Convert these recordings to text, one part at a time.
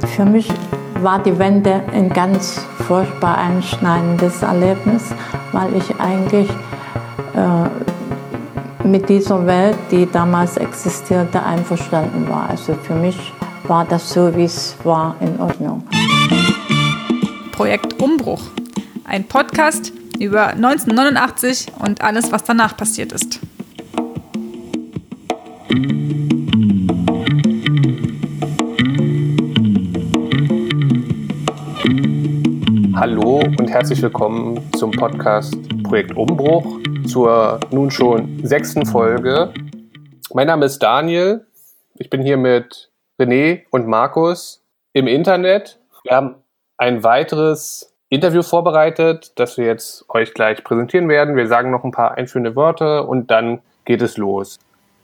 Für mich war die Wende ein ganz furchtbar einschneidendes Erlebnis, weil ich eigentlich mit dieser Welt, die damals existierte, einverstanden war. Also für mich war das so, wie es war, in Ordnung. Projekt Umbruch. Ein Podcast über 1989 und alles, was danach passiert ist. Hallo und herzlich willkommen zum Podcast Projekt Umbruch zur nun schon 6. Folge. Mein Name ist Daniel. Ich bin hier mit René und Markus im Internet. Wir haben ein weiteres Interview vorbereitet, das wir jetzt euch gleich präsentieren werden. Wir sagen noch ein paar einführende Worte und dann geht es los.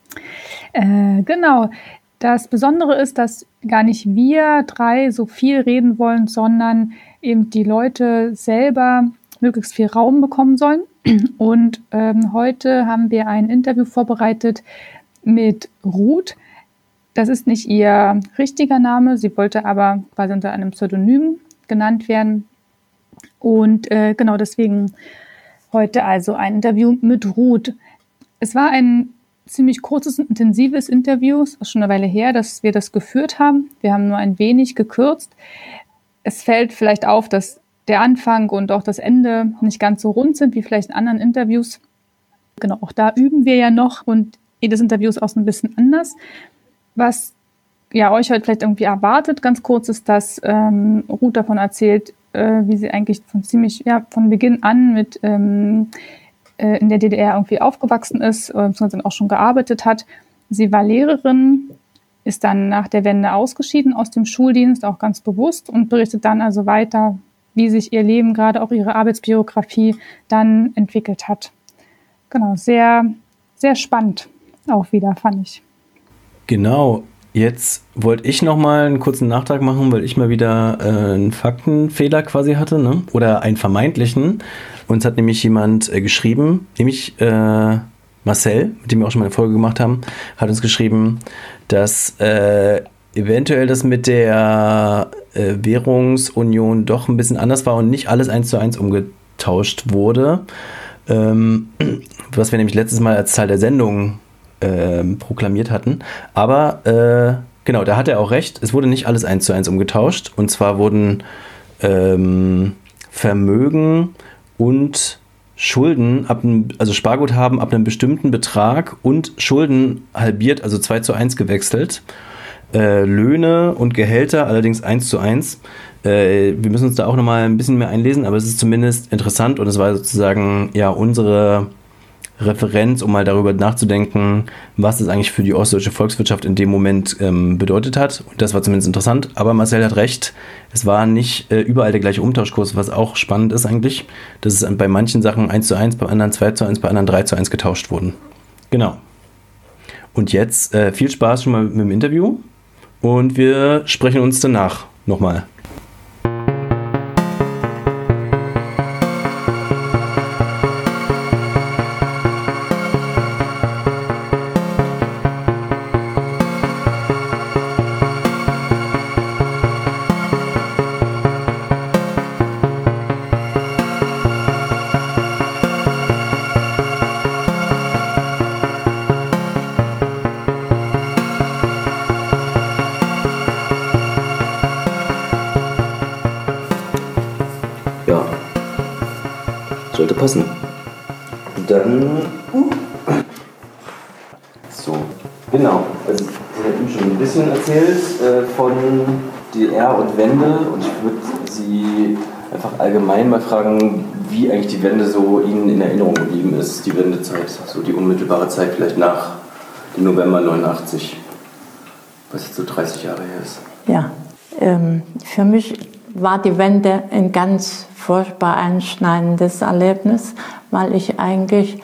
Genau. Das Besondere ist, dass gar nicht wir drei so viel reden wollen, sondern eben die Leute selber möglichst viel Raum bekommen sollen. Und heute haben wir ein Interview vorbereitet mit Ruth. Das ist nicht ihr richtiger Name, sie wollte aber quasi unter einem Pseudonym genannt werden. Und genau deswegen heute also ein Interview mit Ruth. Es war ein ziemlich kurzes und intensives Interview, es ist schon eine Weile her, dass wir das geführt haben. Wir haben nur ein wenig gekürzt. Es fällt vielleicht auf, dass der Anfang und auch das Ende nicht ganz so rund sind wie vielleicht in anderen Interviews. Genau, auch da üben wir ja noch und jedes Interview ist auch so ein bisschen anders. Was ja euch heute vielleicht irgendwie erwartet, ganz kurz, ist, dass Ruth davon erzählt, wie sie eigentlich von Beginn an mit in der DDR irgendwie aufgewachsen ist, beziehungsweise dann auch schon gearbeitet hat. Sie war Lehrerin, ist dann nach der Wende ausgeschieden aus dem Schuldienst, auch ganz bewusst, und berichtet dann also weiter, wie sich ihr Leben, gerade auch ihre Arbeitsbiografie, dann entwickelt hat. Genau, sehr, sehr spannend auch wieder, fand ich. Genau, jetzt wollte ich nochmal einen kurzen Nachtrag machen, weil ich mal wieder einen Faktenfehler quasi hatte, ne? Oder einen vermeintlichen. Uns hat nämlich jemand geschrieben, nämlich Marcel, mit dem wir auch schon mal eine Folge gemacht haben, hat uns geschrieben, dass eventuell das mit der Währungsunion doch ein bisschen anders war und nicht alles 1:1 umgetauscht wurde. Was wir nämlich letztes Mal als Teil der Sendung proklamiert hatten. Aber genau, da hat er auch recht. Es wurde nicht alles 1:1 umgetauscht. Und zwar wurden Vermögen und Schulden, also Sparguthaben ab einem bestimmten Betrag und Schulden halbiert, also 2:1 gewechselt. Löhne und Gehälter allerdings 1:1. Wir müssen uns da auch nochmal ein bisschen mehr einlesen, aber es ist zumindest interessant und es war sozusagen ja unsere Referenz, um mal darüber nachzudenken, was es eigentlich für die ostdeutsche Volkswirtschaft in dem Moment bedeutet hat. Und das war zumindest interessant. Aber Marcel hat recht, es war nicht überall der gleiche Umtauschkurs, was auch spannend ist eigentlich, dass es bei manchen Sachen 1:1, bei anderen 2:1, bei anderen 3:1 getauscht wurden. Genau. Und jetzt viel Spaß schon mal mit dem Interview und wir sprechen uns danach nochmal. Sollte passen. Und dann. So, genau. Also, Sie hat ihm schon ein bisschen erzählt von DDR und Wende. Und ich würde Sie einfach allgemein mal fragen, wie eigentlich die Wende so Ihnen in Erinnerung geblieben ist. Die Wendezeit, so die unmittelbare Zeit vielleicht nach dem November 89, was jetzt so 30 Jahre her ist. Ja, für mich war die Wende ein ganz furchtbar einschneidendes Erlebnis, weil ich eigentlich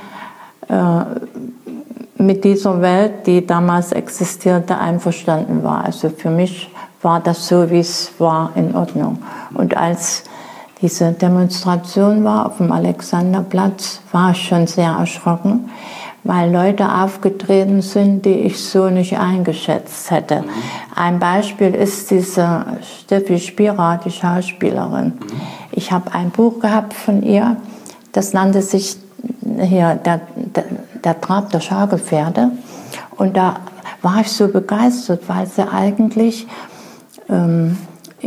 mit dieser Welt, die damals existierte, einverstanden war. Also für mich war das so, wie es war, in Ordnung. Und als diese Demonstration war auf dem Alexanderplatz, war ich schon sehr erschrocken, weil Leute aufgetreten sind, die ich so nicht eingeschätzt hätte. Ein Beispiel ist diese Steffi Spira, die Schauspielerin. Ich habe ein Buch gehabt von ihr, das nannte sich hier der Trab der Schaukelpferde. Und da war ich so begeistert, weil sie eigentlich in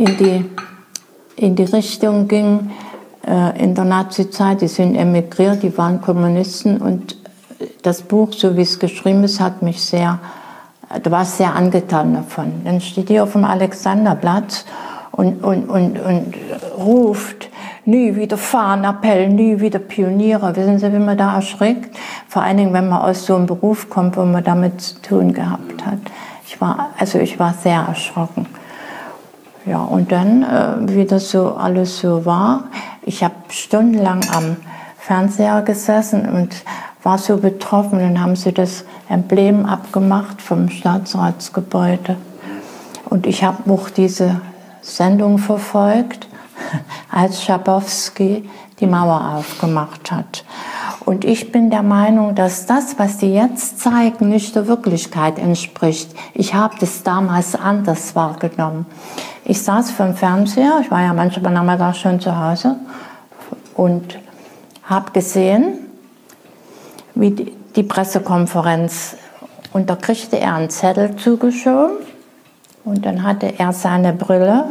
die Richtung ging, in der Nazizeit, die sind emigriert, die waren Kommunisten, und das Buch, so wie es geschrieben ist, hat mich sehr, du warst sehr angetan davon. Dann steht die auf dem Alexanderplatz und ruft, nie wieder Fahnenappell, nie wieder Pioniere. Wissen Sie, wie man da erschrickt? Vor allen Dingen, wenn man aus so einem Beruf kommt, wo man damit zu tun gehabt hat. Ich war sehr erschrocken. Ja, und dann, wie das so alles so war, ich habe stundenlang am Fernseher gesessen und war so betroffen. Dann haben sie das Emblem abgemacht vom Staatsratsgebäude. Und ich habe auch diese Sendung verfolgt, als Schabowski die Mauer aufgemacht hat. Und ich bin der Meinung, dass das, was die jetzt zeigen, nicht der Wirklichkeit entspricht. Ich habe das damals anders wahrgenommen. Ich saß vor dem Fernseher, ich war ja manchmal nachmittags schon zu Hause, und habe gesehen, wie die Pressekonferenz, und da kriegte er einen Zettel zugeschoben und dann hatte er seine Brille,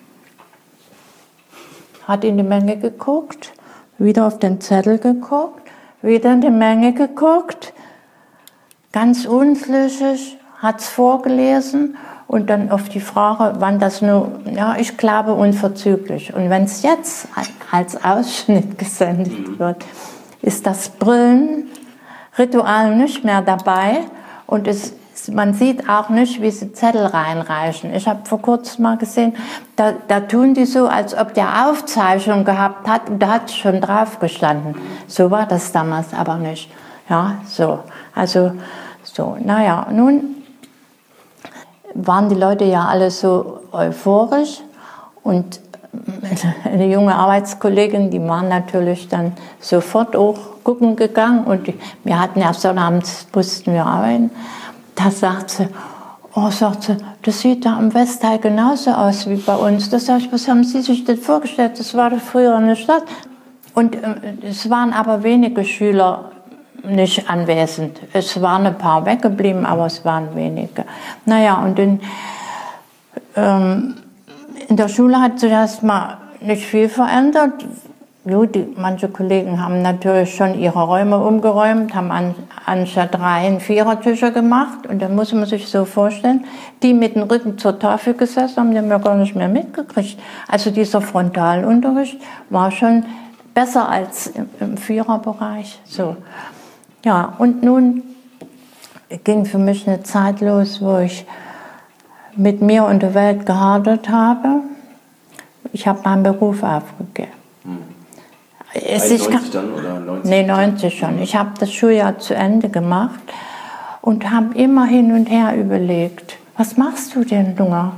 hat in die Menge geguckt, wieder auf den Zettel geguckt, wieder in die Menge geguckt, ganz unschlüssig, hat es vorgelesen und dann auf die Frage, wann das nur, ja, ich glaube unverzüglich. Und wenn es jetzt als Ausschnitt gesendet wird, ist das Brillenritual nicht mehr dabei und man sieht auch nicht, wie sie Zettel reinreichen. Ich habe vor kurzem mal gesehen, da tun die so, als ob der Aufzeichnung gehabt hat und da hat es schon drauf gestanden. So war das damals aber nicht. Ja, so. Also, so. Naja, nun waren die Leute ja alle so euphorisch und eine junge Arbeitskollegin, die waren natürlich dann sofort auch gucken gegangen und wir hatten ja sonnabends, mussten wir arbeiten. Da sagt sie, das sieht da am Westteil genauso aus wie bei uns. Da sag ich, was haben Sie sich denn vorgestellt? Das war doch früher eine Stadt. Und es waren aber wenige Schüler nicht anwesend. Es waren ein paar weggeblieben, aber es waren wenige. Naja, und in der Schule hat sich erstmal nicht viel verändert. Manche Kollegen haben natürlich schon ihre Räume umgeräumt, haben anstatt 3 Vierertische gemacht. Und dann muss man sich so vorstellen, die mit dem Rücken zur Tafel gesessen haben, die haben ja gar nicht mehr mitgekriegt. Also dieser Frontalunterricht war schon besser als im Viererbereich. So. Ja, und nun ging für mich eine Zeit los, wo ich mit mir und der Welt gehadert habe. Ich habe meinen Beruf aufgegeben. 91 dann oder 90? Nee, 90 schon. Ich habe das Schuljahr zu Ende gemacht und habe immer hin und her überlegt, was machst du denn, Lunga?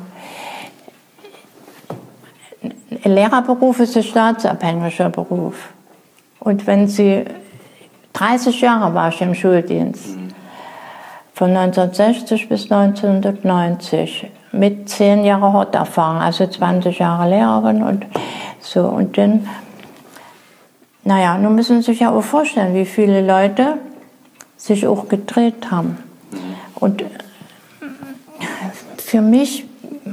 Ein Lehrerberuf ist ein staatsabhängiger Beruf. Und wenn Sie 30 Jahre war ich im Schuldienst, von 1960 bis 1990, mit 10 Jahren Horterfahrung, also 20 Jahre Lehrerin und so. Und dann, naja, nun müssen Sie sich ja auch vorstellen, wie viele Leute sich auch gedreht haben. Und für mich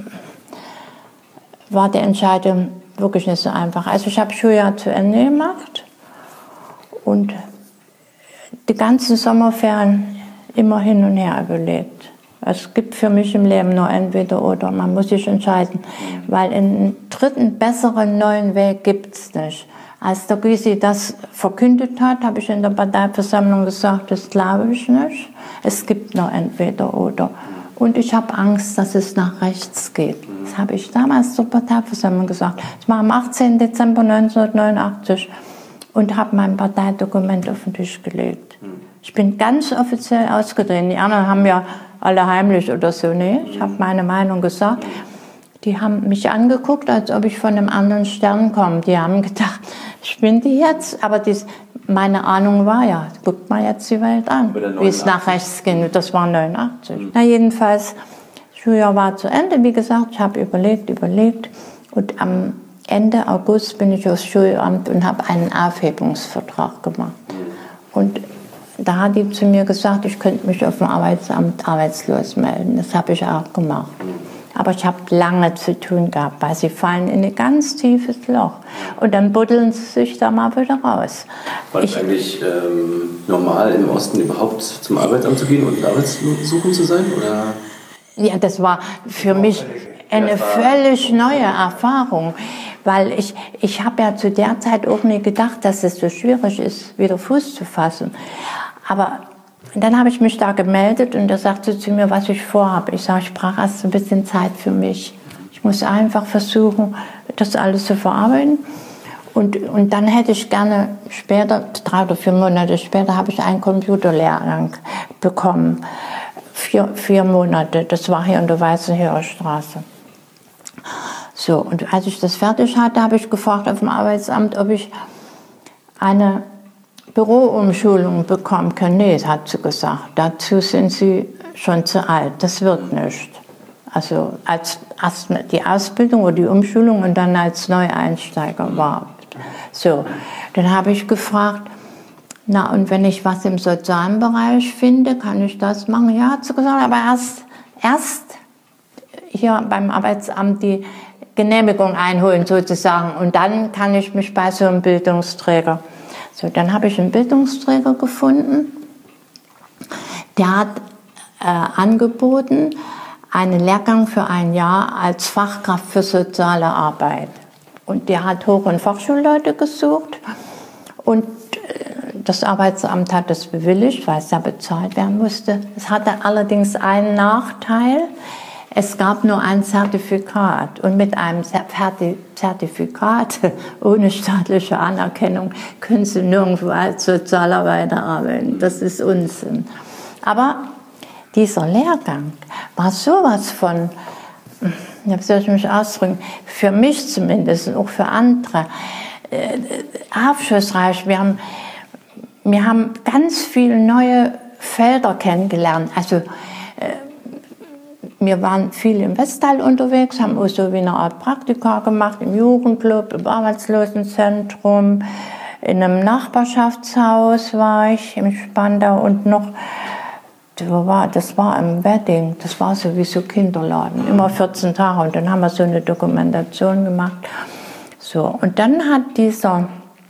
war die Entscheidung wirklich nicht so einfach. Also ich habe Schuljahr zu Ende gemacht und die ganzen Sommerferien immer hin und her überlegt. Es gibt für mich im Leben nur entweder oder, man muss sich entscheiden, weil einen dritten, besseren, neuen Weg gibt es nicht. Als der Gysi das verkündet hat, habe ich in der Parteiversammlung gesagt, das glaube ich nicht. Es gibt nur entweder oder. Und ich habe Angst, dass es nach rechts geht. Das habe ich damals zur Parteiversammlung gesagt. Das war am 18. Dezember 1989 und habe mein Parteidokument auf den Tisch gelegt. Ich bin ganz offiziell ausgetreten. Die anderen haben ja alle heimlich oder so. Nee, ich habe meine Meinung gesagt. Die haben mich angeguckt, als ob ich von einem anderen Stern komme. Die haben gedacht, spinnt die jetzt? Aber meine Ahnung war ja, guckt mal jetzt die Welt an, wie es nach rechts ging. Das war 89. Na jedenfalls, Schuljahr war zu Ende, wie gesagt, ich habe überlegt. Und am Ende August bin ich aufs Schulamt und habe einen Aufhebungsvertrag gemacht. Und da hat die zu mir gesagt, ich könnte mich auf dem Arbeitsamt arbeitslos melden. Das habe ich auch gemacht. Aber ich habe lange zu tun gehabt, weil sie fallen in ein ganz tiefes Loch. Und dann buddeln sie sich da mal wieder raus. War es eigentlich normal, im Osten überhaupt zum Arbeitsamt zu gehen und Arbeitssuchen zu sein? Oder? Ja, das war für mich eine völlig neue Erfahrung. Weil ich habe ja zu der Zeit auch nie gedacht, dass es so schwierig ist, wieder Fuß zu fassen. Aber dann habe ich mich da gemeldet und da sagte sie zu mir, was ich vorhabe. Ich sage, ich brauche erst ein bisschen Zeit für mich. Ich muss einfach versuchen, das alles zu verarbeiten. Und dann hätte ich gerne später, 3 oder 4 Monate später, habe ich einen Computerlehrgang bekommen. 4 Monate, das war hier in der Weißenhöher Straße. So, und als ich das fertig hatte, habe ich gefragt auf dem Arbeitsamt, ob ich eine Büroumschulung bekommen kann. Nee, hat sie gesagt, dazu sind Sie schon zu alt, das wird nicht. Also erst die Ausbildung oder die Umschulung und dann als Neueinsteiger überhaupt. So, dann habe ich gefragt, na und wenn ich was im sozialen Bereich finde, kann ich das machen? Ja, hat sie gesagt, aber erst hier beim Arbeitsamt die Genehmigung einholen sozusagen und dann kann ich mich bei so einem Bildungsträger. So, dann habe ich einen Bildungsträger gefunden, der hat angeboten, einen Lehrgang für 1 Jahr als Fachkraft für soziale Arbeit. Und der hat Hoch- und Fachschulleute gesucht und das Arbeitsamt hat das bewilligt, weil es ja bezahlt werden musste. Es hatte allerdings einen Nachteil. Es gab nur ein Zertifikat und mit einem Zertifikat ohne staatliche Anerkennung können Sie nirgendwo als Sozialarbeiter arbeiten. Das ist Unsinn. Aber dieser Lehrgang war sowas von, wie soll ich mich ausdrücken, für mich zumindest und auch für andere, aufschlussreich. Wir haben ganz viele neue Felder kennengelernt. Also, wir waren viel im Westteil unterwegs, haben auch so wie eine Art Praktika gemacht, im Jugendclub, im Arbeitslosenzentrum, in einem Nachbarschaftshaus war ich, im Spandau und noch, das war im Wedding, das war sowieso Kinderladen, immer 14 Tage und dann haben wir so eine Dokumentation gemacht. So, und dann hat dieser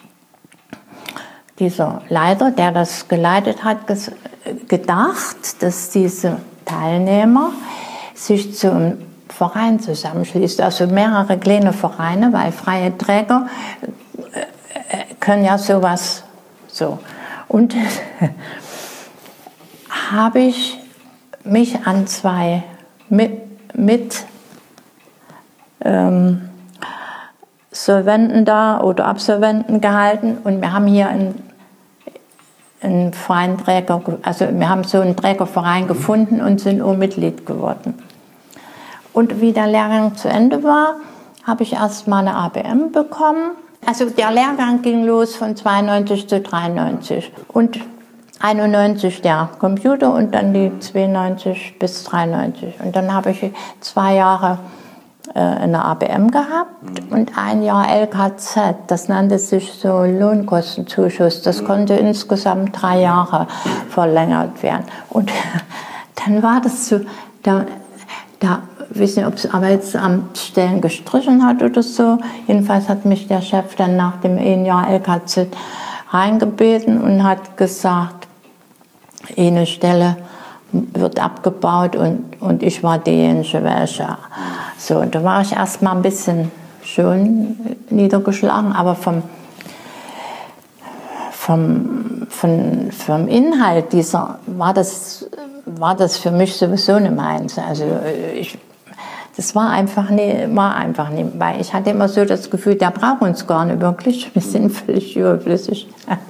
Leiter, der das geleitet hat, gedacht, dass diese Teilnehmer sich zum Verein zusammenschließt, also mehrere kleine Vereine, weil freie Träger können ja sowas so. Und habe ich mich an 2 Solventen da oder Absolventen gehalten und wir haben hier einen freien Träger, also wir haben so einen Trägerverein gefunden und sind auch Mitglied geworden. Und wie der Lehrgang zu Ende war, habe ich erst mal eine ABM bekommen. Also der Lehrgang ging los von 92 zu 93 und 91 der Computer und dann die 92 bis 93. Und dann habe ich 2 Jahre eine ABM gehabt und 1 Jahr LKZ, das nannte sich so Lohnkostenzuschuss. Das konnte insgesamt 3 Jahre verlängert werden. Und dann war das so, da ich weiß nicht, ob das Arbeitsamt Stellen gestrichen hat oder so. Jedenfalls hat mich der Chef dann nach dem 1 Jahr LKZ reingebeten und hat gesagt, eine Stelle wird abgebaut und ich war diejenige, welche. So, und da war ich erst mal ein bisschen schon niedergeschlagen, aber vom Inhalt dieser war das für mich sowieso nicht meins. Also das war einfach nicht, weil ich hatte immer so das Gefühl, der braucht uns gar nicht wirklich, wir sind völlig überflüssig.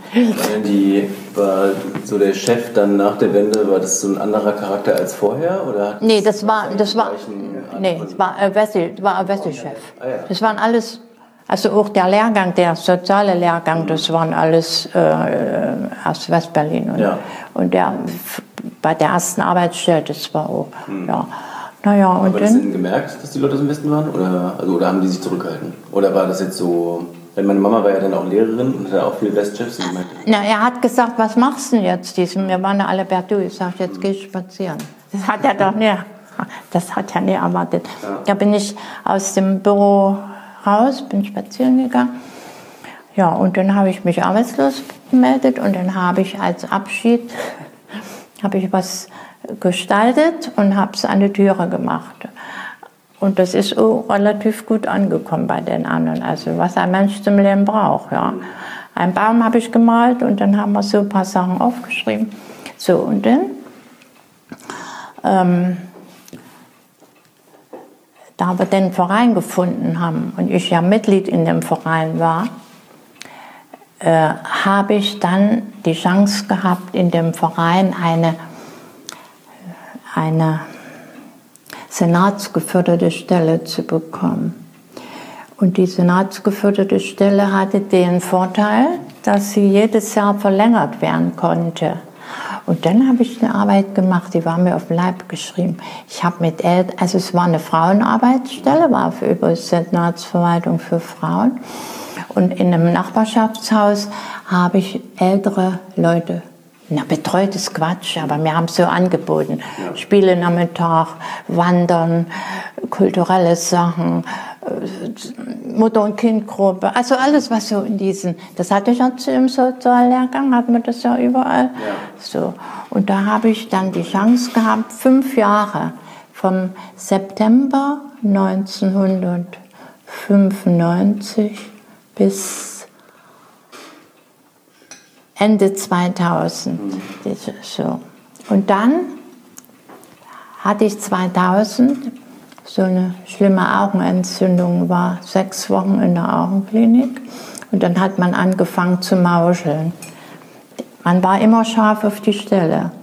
War so der Chef dann nach der Wende, war das so ein anderer Charakter als vorher? Oder nee, das war ein Wessi-Chef. Das waren alles Also auch der Lehrgang, der soziale Lehrgang, das waren alles aus Westberlin. Und bei der ersten Arbeitsstelle, das war auch, ja. Naja, und aber das denn gemerkt, dass die Leute aus dem Westen waren? Oder haben die sich zurückgehalten? Oder war das jetzt so... Weil meine Mama war ja dann auch Lehrerin und hatte auch viele Westchefs. Na, er hat gesagt, was machst du denn jetzt? Wir waren ja alle per Du. Ich sag, jetzt gehe ich spazieren. Das hat er doch nie, erwartet. Ja. Da bin ich aus dem Büro raus, bin spazieren gegangen. Ja, und dann habe ich mich arbeitslos gemeldet und dann habe ich als Abschied was gestaltet und habe es an die Türe gemacht. Und das ist auch relativ gut angekommen bei den anderen. Also was ein Mensch zum Leben braucht. Ja. Einen Baum habe ich gemalt und dann haben wir so ein paar Sachen aufgeschrieben. So, und dann, da wir den Verein gefunden haben und ich ja Mitglied in dem Verein war, habe ich dann die Chance gehabt, in dem Verein eine senatsgeförderte Stelle zu bekommen. Und die senatsgeförderte Stelle hatte den Vorteil, dass sie jedes Jahr verlängert werden konnte. Und dann habe ich eine Arbeit gemacht, die war mir auf den Leib geschrieben. Ich habe also es war eine Frauenarbeitsstelle, war für über Senatsverwaltung für Frauen. Und in einem Nachbarschaftshaus habe ich ältere Leute betreut ist Quatsch, aber wir haben es so angeboten. Ja. Spielenachmittag, Wandern, kulturelle Sachen, Mutter- und Kindgruppe, also alles, was so in diesen, das hatte ich ja im Soziallehrgang, hatten wir das ja überall. Ja. So. Und da habe ich dann die Chance gehabt, 5 Jahre, vom September 1995 bis Ende 2000. So. Und dann hatte ich 2000 so eine schlimme Augenentzündung, war 6 Wochen in der Augenklinik und dann hat man angefangen zu mauscheln. Man war immer scharf auf die Stelle.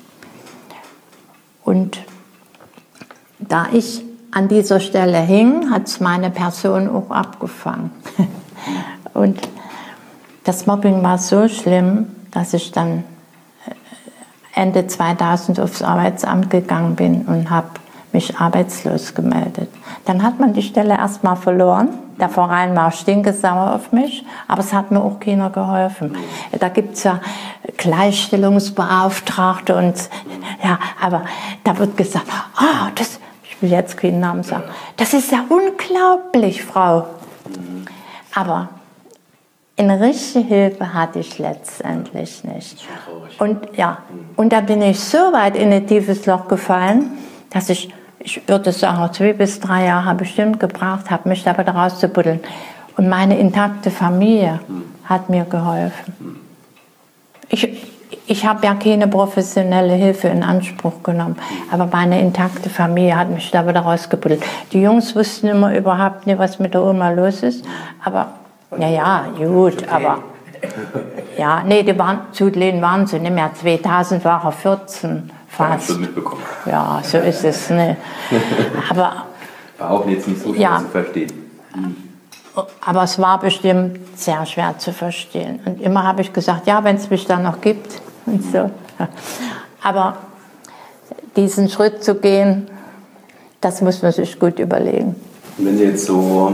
Und da ich an dieser Stelle hing, hat es meine Person auch abgefangen. Und das Mobbing war so schlimm, dass ich dann Ende 2000 aufs Arbeitsamt gegangen bin und habe mich arbeitslos gemeldet. Dann hat man die Stelle erstmal verloren. Der Verein war stinkesauer auf mich, aber es hat mir auch keiner geholfen. Da gibt es ja Gleichstellungsbeauftragte und ja, aber da wird gesagt, ich will jetzt keinen Namen sagen, das ist ja unglaublich, Frau. Aber eine richtige Hilfe hatte ich letztendlich nicht. Und ja, und da bin ich so weit in ein tiefes Loch gefallen, dass ich würde sagen, 2 bis 3 Jahre bestimmt gebraucht habe, mich da wieder rauszubuddeln. Und meine intakte Familie hat mir geholfen. Ich habe ja keine professionelle Hilfe in Anspruch genommen, aber meine intakte Familie hat mich da wieder rausgebuddelt. Die Jungs wussten immer überhaupt nicht, was mit der Oma los ist, aber ja, gut, aber ja, nee, die waren zu klein, waren sie nicht mehr. 2000 war er 14 fast. Mitbekommen. Ja, so ist es, ne. Aber war auch jetzt nicht so schwer zu verstehen. Aber es war bestimmt sehr schwer zu verstehen. Und immer habe ich gesagt, ja, wenn es mich da noch gibt und so. Aber diesen Schritt zu gehen, das muss man sich gut überlegen. Wenn Sie jetzt so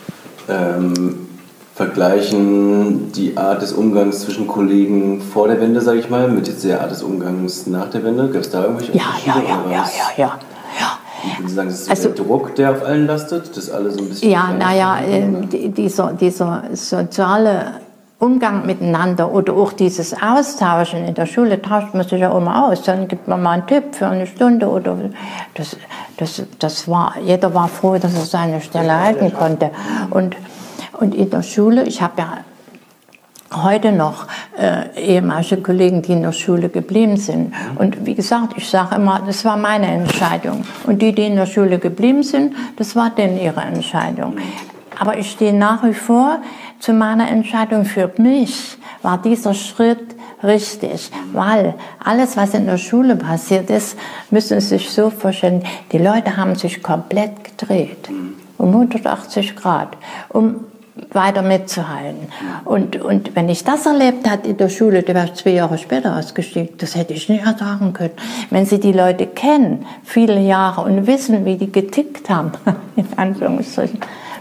vergleichen die Art des Umgangs zwischen Kollegen vor der Wende, sage ich mal, mit jetzt der Art des Umgangs nach der Wende, gab es da irgendwelche Unterschiede? Ja. Würden Sie sagen, das ist so der Druck, der auf allen lastet, dass alle so ein bisschen... Ja, dieser soziale Umgang miteinander oder auch dieses Austauschen in der Schule, tauscht man sich ja immer aus, dann gibt man mal einen Tipp für eine Stunde oder das war, jeder war froh, dass er seine Stelle halten konnte. Und in der Schule, ich habe ja heute noch ehemalige Kollegen, die in der Schule geblieben sind. Und wie gesagt, ich sage immer, das war meine Entscheidung. Und die in der Schule geblieben sind, das war denn ihre Entscheidung. Aber ich stehe nach wie vor zu meiner Entscheidung. Für mich war dieser Schritt richtig, weil alles, was in der Schule passiert ist, müssen Sie sich so vorstellen, die Leute haben sich komplett gedreht, um 180 Grad. weiter mitzuhalten. Und wenn ich das erlebt hätte in der Schule, da wäre ich 2 Jahre später ausgestiegen. Das hätte ich nicht ertragen können. Wenn Sie die Leute kennen, viele Jahre, und wissen, wie die getickt haben, in Anführungsstrichen,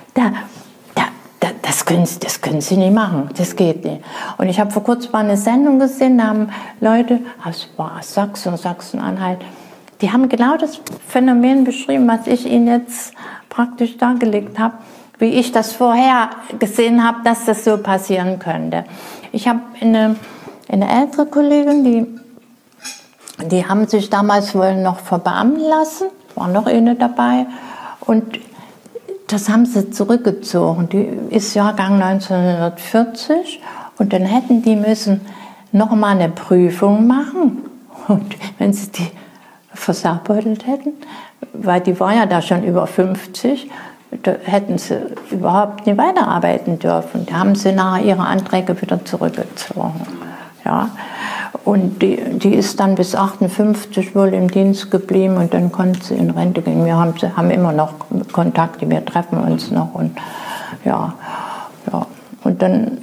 das können Sie nicht machen. Das geht nicht. Und ich habe vor kurzem mal eine Sendung gesehen, da haben Leute aus Sachsen-Anhalt, die haben genau das Phänomen beschrieben, was ich Ihnen jetzt praktisch dargelegt habe, wie ich das vorher gesehen habe, dass das so passieren könnte. Ich habe eine ältere Kollegin, die haben sich damals wohl noch verbeamten lassen, war noch eine dabei, und das haben sie zurückgezogen. Die ist Jahrgang 1940 und dann hätten die müssen noch mal eine Prüfung machen. Und wenn sie die versabeutelt hätten, weil die war ja da schon über 50, da hätten sie überhaupt nicht weiterarbeiten dürfen. Da haben sie nachher ihre Anträge wieder zurückgezogen. Ja. Und die ist dann bis 58 wohl im Dienst geblieben und dann konnte sie in Rente gehen. Wir haben immer noch Kontakte, wir treffen uns noch. Und ja. Und dann,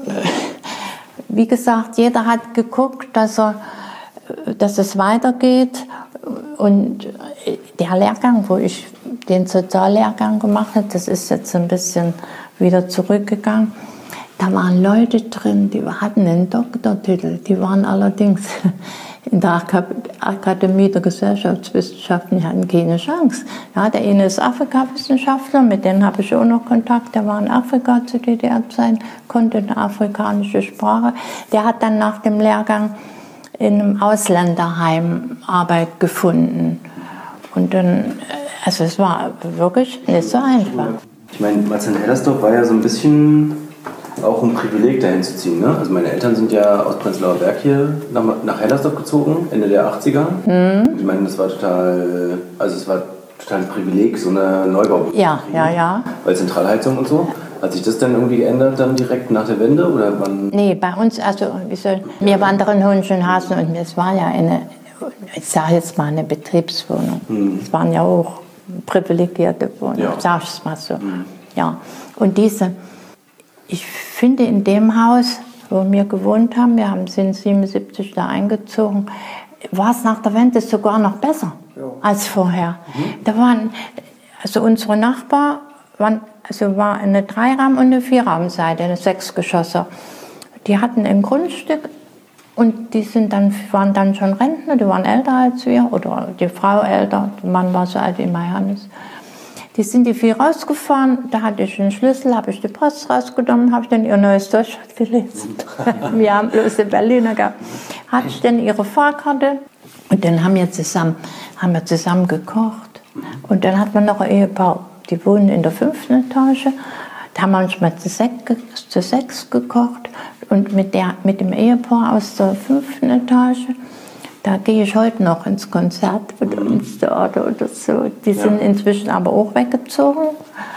wie gesagt, jeder hat geguckt, dass es weitergeht. Und der Lehrgang, wo ich den Soziallehrgang gemacht habe, das ist jetzt ein bisschen wieder zurückgegangen. Da waren Leute drin, die hatten einen Doktortitel, die waren allerdings in der Akademie der Gesellschaftswissenschaften, die hatten keine Chance. Ja, der eine ist Afrikawissenschaftler, mit dem habe ich auch noch Kontakt, der war in Afrika zu DDR-Zeiten, konnte eine afrikanische Sprache. Der hat dann nach dem Lehrgang in einem Ausländerheim Arbeit gefunden. Und dann, also es war wirklich nicht so einfach. Ich meine, Marzahn-Hellersdorf war ja so ein bisschen auch ein Privileg, dahin zu ziehen. Ne? Also meine Eltern sind ja aus Prenzlauer Berg hier nach Hellersdorf gezogen, Ende der 80er. Mhm. Ich meine, es war total ein Privileg, so eine Neubau. Ja. Weil Zentralheizung und so. Hat sich das dann irgendwie geändert, dann direkt nach der Wende? Oder wann? Nee, bei uns, wir waren da in Hohenschönhausen und es war ja ich sage jetzt mal eine Betriebswohnung. Es waren ja auch privilegierte Wohnungen, sag ich es mal so. Ja. Und ich finde in dem Haus, wo wir gewohnt haben, sind 77 da eingezogen, war es nach der Wende sogar noch besser als vorher. Da waren, unsere Nachbarn war eine 3-Raum- und eine 4-Raumseite, eine 6-Geschosser. Die hatten ein Grundstück und die waren dann schon Rentner, die waren älter als wir, oder die Frau älter, der Mann war so alt wie mein Hannes. Die sind die 4 rausgefahren, da hatte ich einen Schlüssel, habe ich die Post rausgenommen, habe ich dann ihr neues Deutschland gelesen. Wir haben bloß in Berliner gehabt. Hatte ich dann ihre Fahrkarte und dann haben wir zusammen gekocht. Und dann hat man noch ein Ehepaar, die wohnen in der 5. Etage. Da haben wir manchmal zu 6 gekocht. Und mit dem Ehepaar aus der 5. Etage, da gehe ich heute noch ins Konzert mit uns dort oder so. Die sind inzwischen aber auch weggezogen.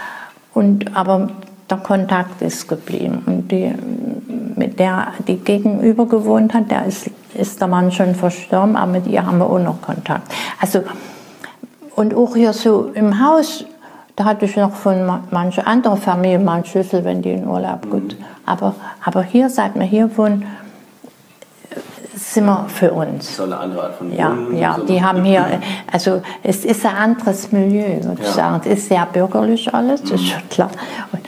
Aber der Kontakt ist geblieben. Und mit der, die gegenüber gewohnt hat, ist der Mann schon verstorben, aber mit ihr haben wir auch noch Kontakt. Und auch hier so im Haus, da hatte ich noch von mancher anderen Familie mal einen Schlüssel, wenn die in Urlaub gut. Aber hier, seit wir hier wohnen, sind wir für uns. So eine andere Art von Wohnen. Ja, die haben hier, es ist ein anderes Milieu, würde ich sagen. Es ist sehr bürgerlich alles, das ist schon klar.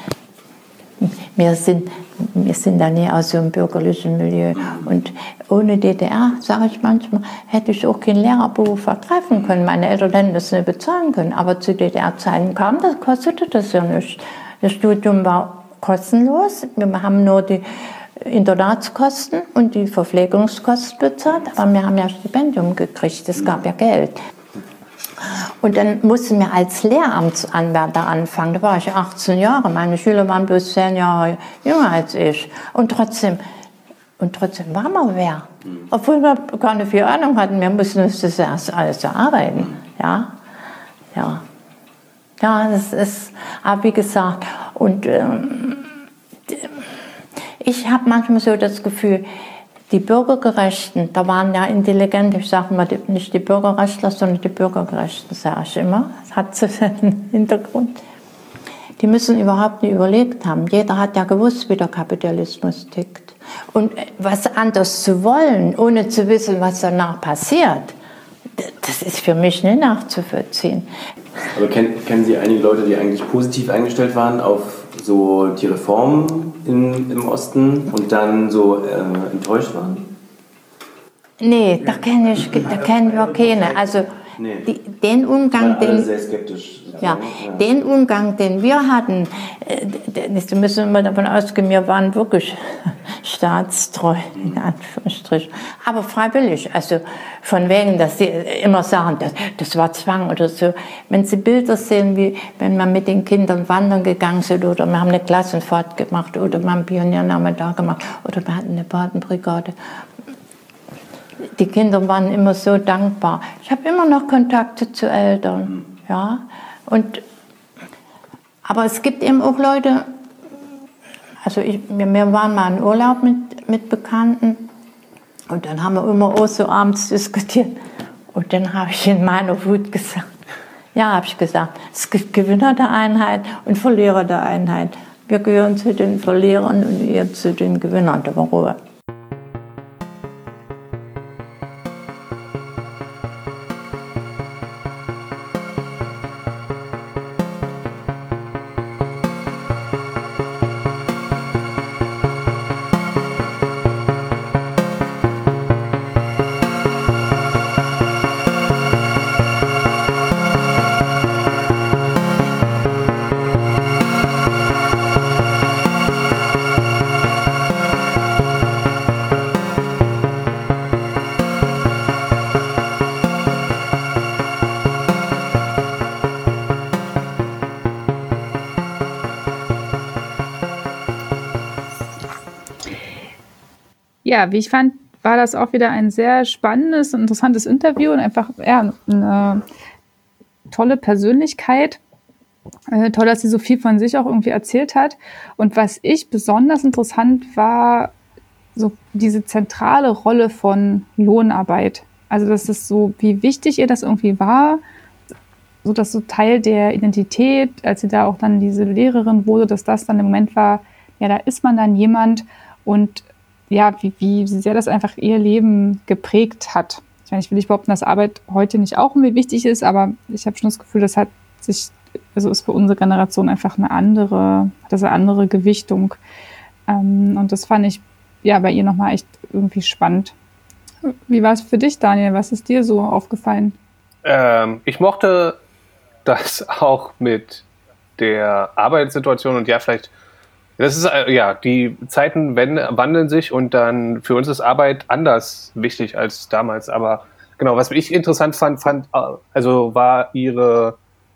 Und wir sind da nie aus so einem bürgerlichen Milieu. Und ohne DDR, sage ich manchmal, hätte ich auch keinen Lehrerberuf ergreifen können. Meine Eltern hätten das nicht bezahlen können. Aber zu DDR-Zeiten kostete das ja nicht. Das Studium war kostenlos. Wir haben nur die Internatskosten und die Verpflegungskosten bezahlt. Aber wir haben ja Stipendium gekriegt. Es gab ja Geld. Und dann mussten wir als Lehramtsanwärter anfangen. Da war ich 18 Jahre. Meine Schüler waren bloß 10 Jahre jünger als ich. Und trotzdem waren wir wer. Obwohl wir keine viel Ahnung hatten. Wir mussten uns das erst alles erarbeiten. Ja, das ist, aber wie gesagt, und ich habe manchmal so das Gefühl, die Bürgergerechten, da waren ja intelligent, ich sage mal nicht die Bürgerrechtler, sondern die Bürgergerechten, sage ich immer. Das hat so einen Hintergrund. die müssen überhaupt nicht überlegt haben. Jeder hat ja gewusst, wie der Kapitalismus tickt. Und was anders zu wollen, ohne zu wissen, was danach passiert, das ist für mich nicht nachzuvollziehen. Aber kennen Sie einige Leute, die eigentlich positiv eingestellt waren auf so die Reformen im Osten und dann so enttäuscht waren? Nee, da kennen wir keine. Also den Umgang, alle sehr skeptisch. Den Umgang, den wir hatten, da müssen wir mal davon ausgehen, wir waren wirklich staatstreu, in Anführungsstrichen. Aber freiwillig, also von wegen, dass sie immer sagen, das war Zwang oder so. Wenn Sie Bilder sehen, wie wenn wir mit den Kindern wandern gegangen sind oder wir haben eine Klassenfahrt gemacht oder wir haben Pioniernachmittag gemacht oder wir hatten eine Patenbrigade. Die Kinder waren immer so dankbar. Ich habe immer noch Kontakte zu Eltern, ja. Aber es gibt eben auch Leute, also wir waren mal in Urlaub mit Bekannten und dann haben wir immer auch so abends diskutiert. Und dann habe ich in meiner Wut gesagt, es gibt Gewinner der Einheit und Verlierer der Einheit. Wir gehören zu den Verlierern und ihr zu den Gewinnern der Ruhe. Ja, wie ich fand, war das auch wieder ein sehr spannendes und interessantes Interview und einfach eine tolle Persönlichkeit. Toll, dass sie so viel von sich auch irgendwie erzählt hat. Und was ich besonders interessant war, so diese zentrale Rolle von Lohnarbeit. Also das ist so, wie wichtig ihr das irgendwie war, so dass so Teil der Identität, als sie da auch dann diese Lehrerin wurde, dass das dann im Moment war, ja, da ist man dann jemand und ja, wie sehr das einfach ihr Leben geprägt hat. Ich meine, ich will nicht behaupten, dass Arbeit heute nicht auch irgendwie wichtig ist, aber ich habe schon das Gefühl, das ist für unsere Generation einfach eine andere Gewichtung. Und das fand ich ja bei ihr nochmal echt irgendwie spannend. Wie war es für dich, Daniel? Was ist dir so aufgefallen? Ich mochte das auch mit der Arbeitssituation und ja, vielleicht, das ist, die Zeiten wandeln sich und dann für uns ist Arbeit anders wichtig als damals. Aber genau, was ich interessant fand, war ihre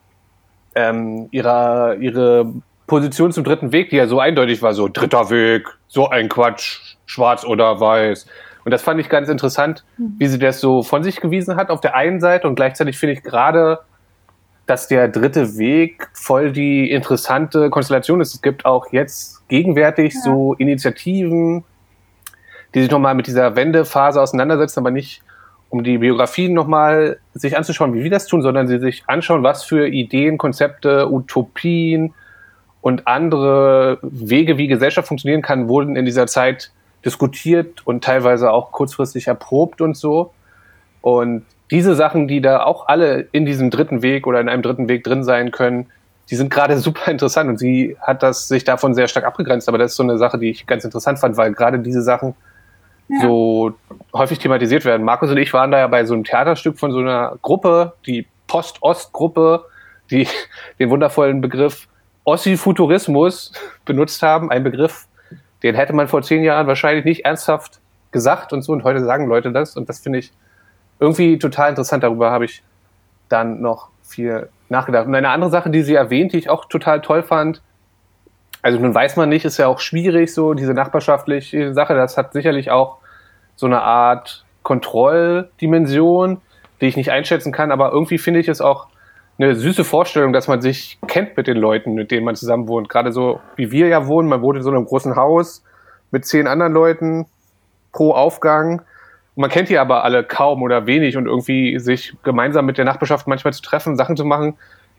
Position zum dritten Weg, die ja so eindeutig war, so dritter Weg, so ein Quatsch, schwarz oder weiß. Und das fand ich ganz interessant, wie sie das so von sich gewiesen hat auf der einen Seite und gleichzeitig finde ich gerade, dass der dritte Weg voll die interessante Konstellation ist. Es gibt auch jetzt gegenwärtig so Initiativen, die sich nochmal mit dieser Wendephase auseinandersetzen, aber nicht um die Biografien nochmal sich anzuschauen, wie wir das tun, sondern sie sich anschauen, was für Ideen, Konzepte, Utopien und andere Wege, wie Gesellschaft funktionieren kann, wurden in dieser Zeit diskutiert und teilweise auch kurzfristig erprobt und so. Und diese Sachen, die da auch alle in diesem dritten Weg oder in einem dritten Weg drin sein können, die sind gerade super interessant und sie hat sich davon sehr stark abgegrenzt. Aber das ist so eine Sache, die ich ganz interessant fand, weil gerade diese Sachen so häufig thematisiert werden. Markus und ich waren da ja bei so einem Theaterstück von so einer Gruppe, die Post-Ost-Gruppe, die den wundervollen Begriff Ossifuturismus benutzt haben. Ein Begriff, den hätte man vor 10 Jahren wahrscheinlich nicht ernsthaft gesagt und so. Und heute sagen Leute das. Und das finde ich irgendwie total interessant. Darüber habe ich dann noch viel nachgedacht. Und eine andere Sache, die sie erwähnt, die ich auch total toll fand, also nun weiß man nicht, ist ja auch schwierig, so diese nachbarschaftliche Sache, das hat sicherlich auch so eine Art Kontrolldimension, die ich nicht einschätzen kann, aber irgendwie finde ich es auch eine süße Vorstellung, dass man sich kennt mit den Leuten, mit denen man zusammen wohnt. Gerade so, wie wir ja wohnen, man wohnt in so einem großen Haus mit 10 anderen Leuten pro Aufgang. Man kennt die aber alle kaum oder wenig und irgendwie sich gemeinsam mit der Nachbarschaft manchmal zu treffen, Sachen zu machen.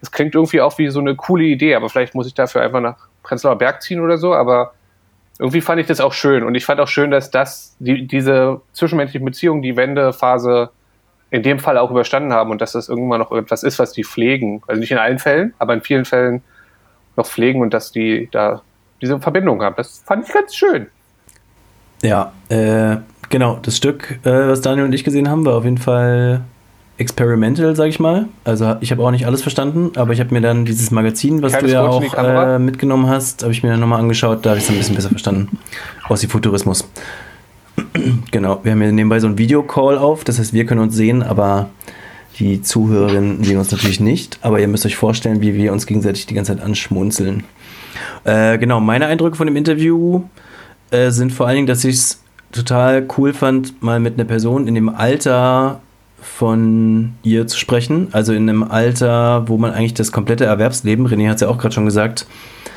das klingt irgendwie auch wie so eine coole Idee, aber vielleicht muss ich dafür einfach nach Prenzlauer Berg ziehen oder so, aber irgendwie fand ich das auch schön. Und ich fand auch schön, dass diese zwischenmenschlichen Beziehungen die Wendephase in dem Fall auch überstanden haben und dass das irgendwann noch etwas ist, was die pflegen. Also nicht in allen Fällen, aber in vielen Fällen noch pflegen und dass die da diese Verbindung haben. Das fand ich ganz schön. Ja, genau. Das Stück, was Daniel und ich gesehen haben, war auf jeden Fall experimental, sag ich mal. Also ich habe auch nicht alles verstanden, aber ich habe mir dann dieses Magazin, was du ja auch mitgenommen hast, habe ich mir dann nochmal angeschaut, da habe ich es ein bisschen besser verstanden. Ossifuturismus. Genau, wir haben hier nebenbei so einen Videocall auf, das heißt, wir können uns sehen, aber die Zuhörerinnen sehen uns natürlich nicht. Aber ihr müsst euch vorstellen, wie wir uns gegenseitig die ganze Zeit anschmunzeln. Genau, meine Eindrücke von dem Interview sind vor allen Dingen, dass ich es total cool fand, mal mit einer Person in dem Alter von ihr zu sprechen. Also in einem Alter, wo man eigentlich das komplette Erwerbsleben, René hat es ja auch gerade schon gesagt,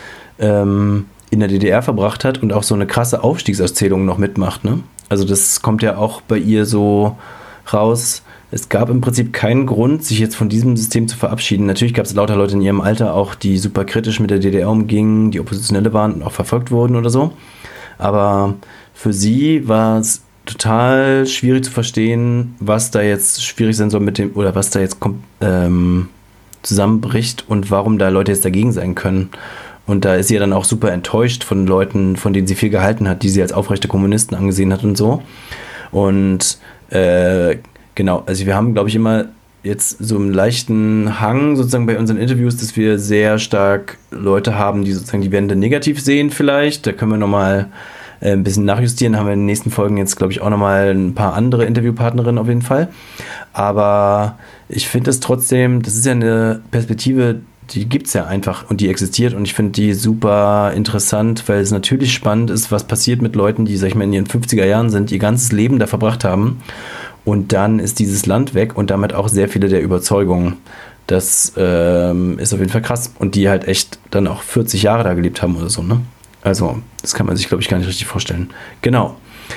in der DDR verbracht hat und auch so eine krasse Aufstiegserzählung noch mitmacht. Ne? Also das kommt ja auch bei ihr so raus. Es gab im Prinzip keinen Grund, sich jetzt von diesem System zu verabschieden. Natürlich gab es lauter Leute in ihrem Alter auch, die super kritisch mit der DDR umgingen, die Oppositionelle waren und auch verfolgt wurden oder so. Aber für sie war es total schwierig zu verstehen, was da jetzt schwierig sein soll mit dem, oder was da jetzt zusammenbricht und warum da Leute jetzt dagegen sein können. Und da ist sie ja dann auch super enttäuscht von Leuten, von denen sie viel gehalten hat, die sie als aufrechte Kommunisten angesehen hat und so. Und genau, also wir haben, glaube ich, immer jetzt so einen leichten Hang sozusagen bei unseren Interviews, dass wir sehr stark Leute haben, die sozusagen die Wende negativ sehen vielleicht. Da können wir nochmal ein bisschen nachjustieren. Haben wir in den nächsten Folgen jetzt, glaube ich, auch nochmal ein paar andere Interviewpartnerinnen auf jeden Fall. Aber ich finde es trotzdem, das ist ja eine Perspektive, die gibt es ja einfach und die existiert und ich finde die super interessant, weil es natürlich spannend ist, was passiert mit Leuten, die, sag ich mal, in ihren 50er Jahren sind, ihr ganzes Leben da verbracht haben und dann ist dieses Land weg und damit auch sehr viele der Überzeugungen. Das ist auf jeden Fall krass und die halt echt dann auch 40 Jahre da gelebt haben oder so, ne? Also, das kann man sich, glaube ich, gar nicht richtig vorstellen. Genau.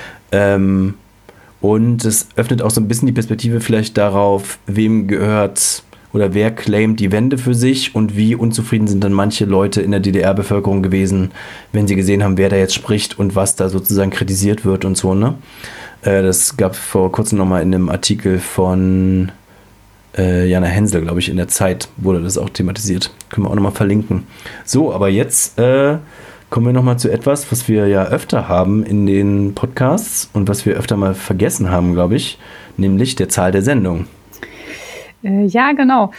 Und es öffnet auch so ein bisschen die Perspektive vielleicht darauf, wem gehört oder wer claimt die Wende für sich und wie unzufrieden sind dann manche Leute in der DDR-Bevölkerung gewesen, wenn sie gesehen haben, wer da jetzt spricht und was da sozusagen kritisiert wird und so, ne? Das gab es vor kurzem nochmal in einem Artikel von Jana Hensel, glaube ich, in der Zeit wurde das auch thematisiert. Können wir auch nochmal verlinken. So, aber jetzt kommen wir nochmal zu etwas, was wir ja öfter haben in den Podcasts und was wir öfter mal vergessen haben, glaube ich, nämlich der Zahl der Sendung. Ja, genau.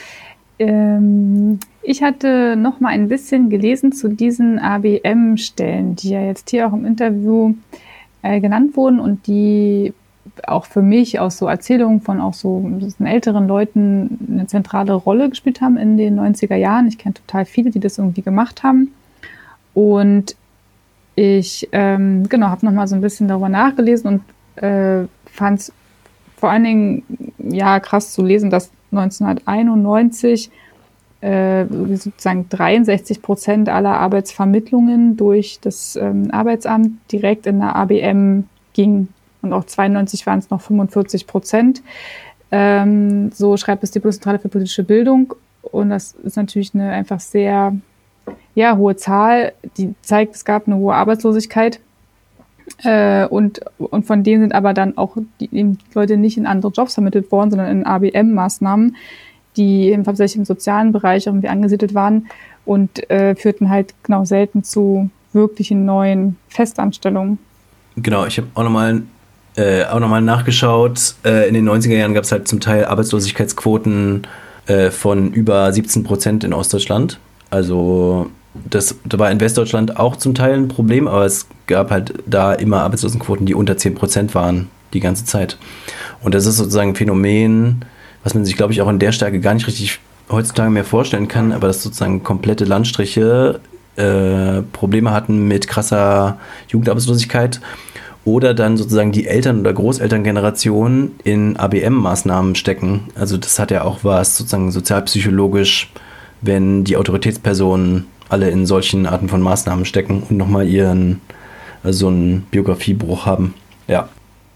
Ich hatte noch mal ein bisschen gelesen zu diesen ABM-Stellen, die ja jetzt hier auch im Interview genannt wurden und die auch für mich aus so Erzählungen von auch so älteren Leuten eine zentrale Rolle gespielt haben in den 90er Jahren. Ich kenne total viele, die das irgendwie gemacht haben. Und ich genau, habe noch mal so ein bisschen darüber nachgelesen und fand es vor allen Dingen ja krass zu lesen, dass 1991 sozusagen 63% aller Arbeitsvermittlungen durch das Arbeitsamt direkt in der ABM ging. Und auch 92 waren es noch 45%. So schreibt es die Bundeszentrale für politische Bildung. Und das ist natürlich eine einfach sehr hohe Zahl, die zeigt, es gab eine hohe Arbeitslosigkeit. Und von denen sind aber dann auch die Leute nicht in andere Jobs vermittelt worden, sondern in ABM-Maßnahmen, die hauptsächlich im sozialen Bereich irgendwie angesiedelt waren und führten halt genau selten zu wirklichen neuen Festanstellungen. Genau, ich habe auch nochmal nachgeschaut. In den 90er Jahren gab es halt zum Teil Arbeitslosigkeitsquoten von über 17% in Ostdeutschland. Also da war in Westdeutschland auch zum Teil ein Problem, aber es gab halt da immer Arbeitslosenquoten, die unter 10% waren die ganze Zeit. Und das ist sozusagen ein Phänomen, was man sich, glaube ich, auch in der Stärke gar nicht richtig heutzutage mehr vorstellen kann, aber dass sozusagen komplette Landstriche Probleme hatten mit krasser Jugendarbeitslosigkeit oder dann sozusagen die Eltern- oder Großelterngeneration in ABM-Maßnahmen stecken. Also das hat ja auch was sozusagen sozialpsychologisch, wenn die Autoritätspersonen alle in solchen Arten von Maßnahmen stecken und nochmal so einen Biografiebruch haben. Ja.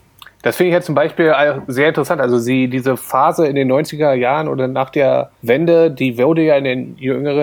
Das finde ich jetzt zum Beispiel sehr interessant. Also diese Phase in den 90er Jahren oder nach der Wende, die wurde ja in den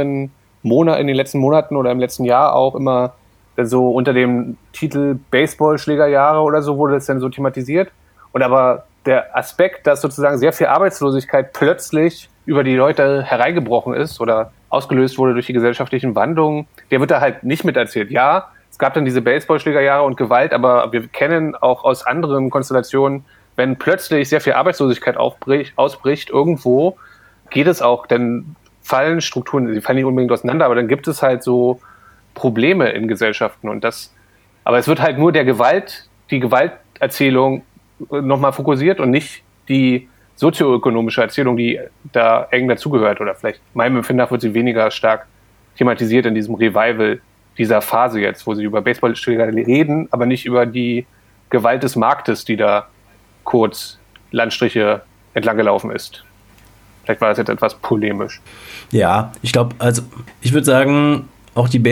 in den letzten Monaten oder im letzten Jahr auch immer so unter dem Titel Baseballschlägerjahre oder so wurde das dann so thematisiert. Und aber der Aspekt, dass sozusagen sehr viel Arbeitslosigkeit plötzlich über die Leute hereingebrochen ist oder ausgelöst wurde durch die gesellschaftlichen Wandlungen, der wird da halt nicht miterzählt. Ja, es gab dann diese Baseballschlägerjahre und Gewalt, aber wir kennen auch aus anderen Konstellationen, wenn plötzlich sehr viel Arbeitslosigkeit ausbricht irgendwo, geht es auch, dann fallen Strukturen, sie fallen nicht unbedingt auseinander, aber dann gibt es halt so Probleme in Gesellschaften aber es wird halt nur die Gewalterzählung nochmal fokussiert und nicht die sozioökonomische Erzählung, die da eng dazugehört oder vielleicht meinem Empfinden nach wird sie weniger stark thematisiert in diesem Revival dieser Phase jetzt, wo sie über Baseballschläger reden, aber nicht über die Gewalt des Marktes, die da kurz Landstriche entlang gelaufen ist. Vielleicht war das jetzt etwas polemisch. Ja, ich glaube, also ich würde sagen, auch die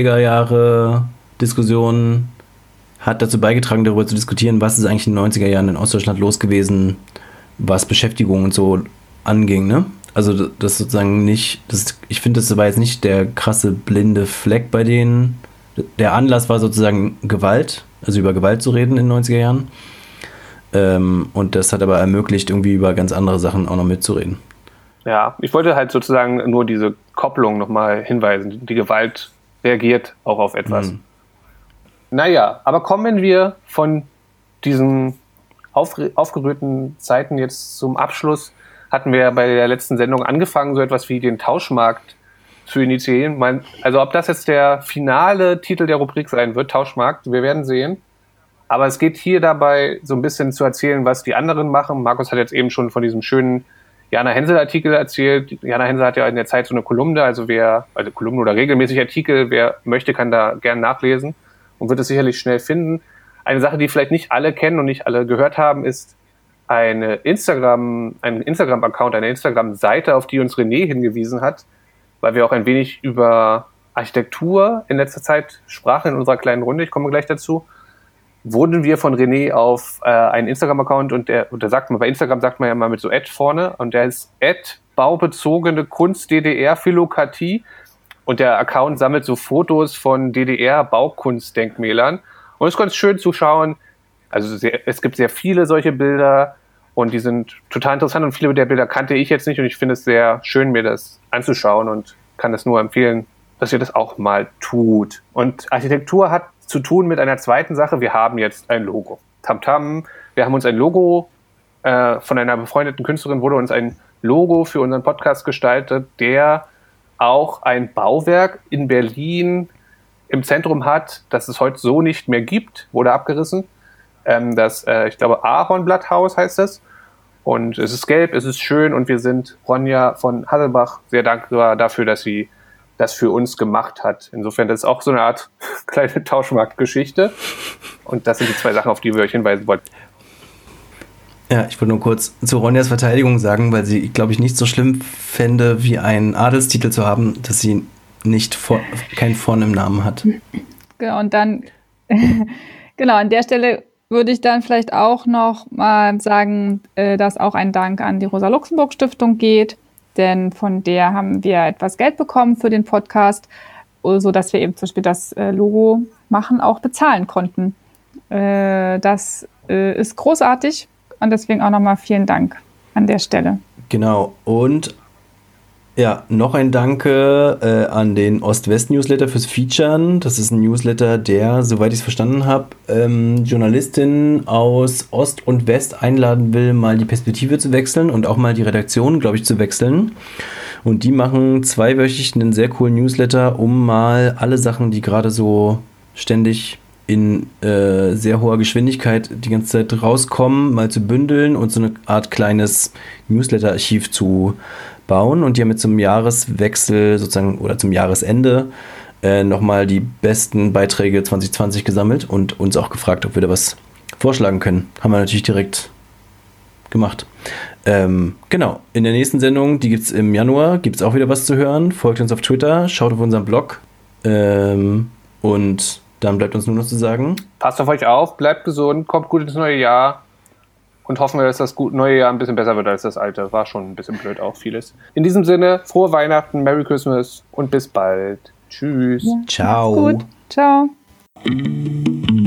Baseballschlägerjahre-Diskussion hat dazu beigetragen, darüber zu diskutieren, was ist eigentlich in den 90er Jahren in Ostdeutschland los gewesen, was Beschäftigung und so anging, ne? Also das sozusagen nicht, ich finde, das war jetzt nicht der krasse blinde Fleck bei denen. Der Anlass war sozusagen Gewalt, also über Gewalt zu reden in den 90er Jahren. Und das hat aber ermöglicht, irgendwie über ganz andere Sachen auch noch mitzureden. Ja, ich wollte halt sozusagen nur diese Kopplung nochmal hinweisen. Die Gewalt reagiert auch auf etwas. Naja, aber kommen wir von diesen aufgerührten Zeiten jetzt zum Abschluss. Hatten wir bei der letzten Sendung angefangen, so etwas wie den Tauschmarkt zu initiieren. Also ob das jetzt der finale Titel der Rubrik sein wird, Tauschmarkt, wir werden sehen. Aber es geht hier dabei so ein bisschen zu erzählen, was die anderen machen. Markus hat jetzt eben schon von diesem schönen Jana Hensel-Artikel erzählt. Jana Hensel hat ja in der Zeit so eine Kolumne, also Kolumne oder regelmäßig Artikel, wer möchte, kann da gern nachlesen und wird es sicherlich schnell finden. Eine Sache, die vielleicht nicht alle kennen und nicht alle gehört haben, ist ein Instagram-Account, eine Instagram-Seite, auf die uns René hingewiesen hat, weil wir auch ein wenig über Architektur in letzter Zeit sprachen in unserer kleinen Runde, ich komme gleich dazu, wurden wir von René auf einen Instagram-Account und bei Instagram sagt man ja mal mit so Ad vorne und der ist baubezogene Kunst DDR Philokratie und der Account sammelt so Fotos von DDR-Baukunstdenkmälern und es ist ganz schön zu schauen. Also es gibt sehr viele solche Bilder und die sind total interessant und viele der Bilder kannte ich jetzt nicht und ich finde es sehr schön, mir das anzuschauen und kann es nur empfehlen, dass ihr das auch mal tut. Und Architektur hat zu tun mit einer zweiten Sache. Wir haben jetzt ein Logo. Tamtam. Wir haben uns ein Logo von einer befreundeten Künstlerin wurde uns ein Logo für unseren Podcast gestaltet, der auch ein Bauwerk in Berlin im Zentrum hat, das es heute so nicht mehr gibt, wurde abgerissen. Ich glaube, Ahornblatthaus heißt es. Und es ist gelb, es ist schön und wir sind Ronja von Hasselbach sehr dankbar dafür, dass sie das für uns gemacht hat. Insofern, das ist auch so eine Art kleine Tauschmarktgeschichte. Und das sind die zwei Sachen, auf die wir euch hinweisen wollten. Ja, ich wollte nur kurz zu Ronjas Verteidigung sagen, weil sie, glaube ich, nicht so schlimm fände, wie einen Adelstitel zu haben, dass sie kein Vorn im Namen hat. Genau, und dann, genau, an der Stelle würde ich dann vielleicht auch noch mal sagen, dass auch ein Dank an die Rosa-Luxemburg-Stiftung geht, denn von der haben wir etwas Geld bekommen für den Podcast, sodass wir eben zum Beispiel das Logo machen auch bezahlen konnten. Das ist großartig und deswegen auch nochmal vielen Dank an der Stelle. Genau, und ja, noch ein Danke an den Ost-West-Newsletter fürs Featuren. Das ist ein Newsletter, der, soweit ich es verstanden habe, Journalistinnen aus Ost und West einladen will, mal die Perspektive zu wechseln und auch mal die Redaktion, glaube ich, zu wechseln. Und die machen zweiwöchig einen sehr coolen Newsletter, um mal alle Sachen, die gerade so ständig in sehr hoher Geschwindigkeit die ganze Zeit rauskommen, mal zu bündeln und so eine Art kleines Newsletter-Archiv zu bauen. Und die haben jetzt zum Jahreswechsel sozusagen oder zum Jahresende nochmal die besten Beiträge 2020 gesammelt und uns auch gefragt, ob wir da was vorschlagen können. Haben wir natürlich direkt gemacht. Genau, in der nächsten Sendung, die gibt es im Januar, gibt es auch wieder was zu hören. Folgt uns auf Twitter, schaut auf unseren Blog und dann bleibt uns nur noch zu sagen: Passt auf euch auf, bleibt gesund, kommt gut ins neue Jahr und hoffen wir, dass das neue Jahr ein bisschen besser wird als das alte. War schon ein bisschen blöd auch vieles. In diesem Sinne, frohe Weihnachten, Merry Christmas und bis bald. Tschüss. Ja, Ciao. Gut. Ciao.